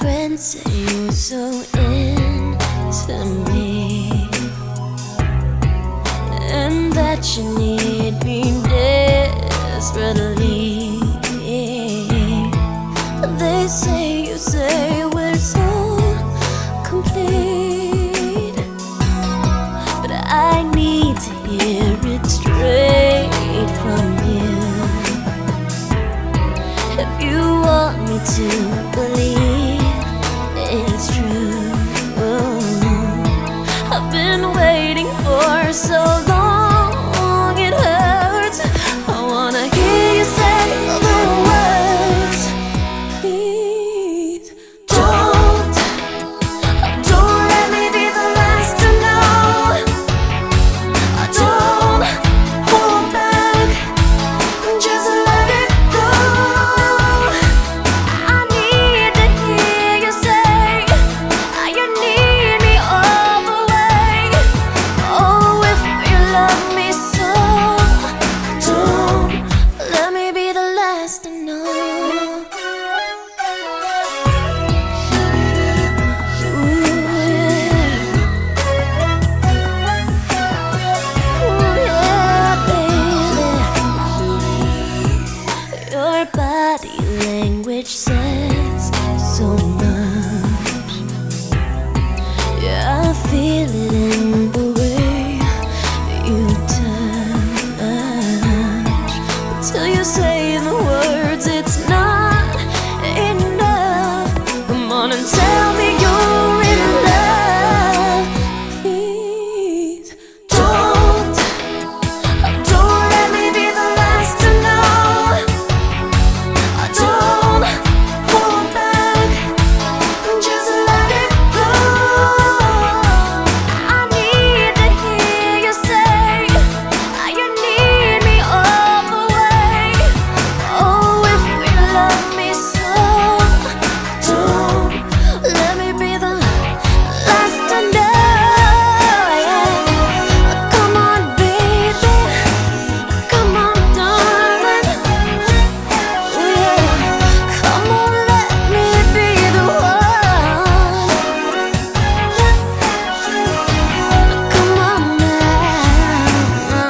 friends say you're so into me, and that you need me desperately. They say we're so complete, but I need to hear it straight from you. If you want me to believe it's true, I've been waiting for so long, it hurts. I wanna hear you say the words. Please don't let me be the last to know. Don't hold back, just let it go. I need to hear you say you need me all the way. Oh, if you love me so, don't let me be the last to know. Your body language says so much. Yeah, I feel it in the way you touch. Till you say the words, it's not enough. Come on and tell me you're in love. Please don't let me be the last to know. Don't hold back, just let it go. I need to hear you say you need me all the way. Oh, if you love me so, don't let me be the last to know. Come on, baby, come on, darling. Come on, let me be the one. Come on now.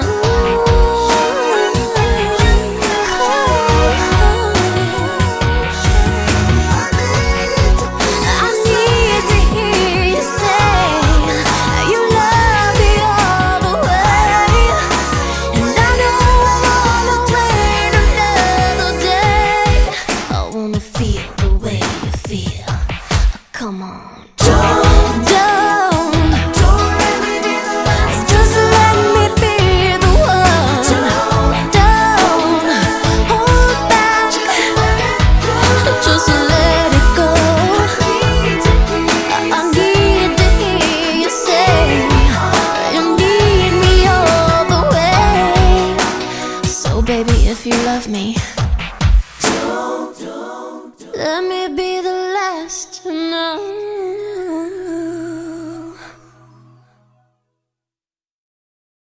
I need to hear you say you love me all the way. And I know I wanna wait another day. I wanna feel the way you feel. Come on. Don't let me be the last. Just let me be the one. Don't hold back. Just let it go. I need to hear you say you need me all the way. So baby, if you love me,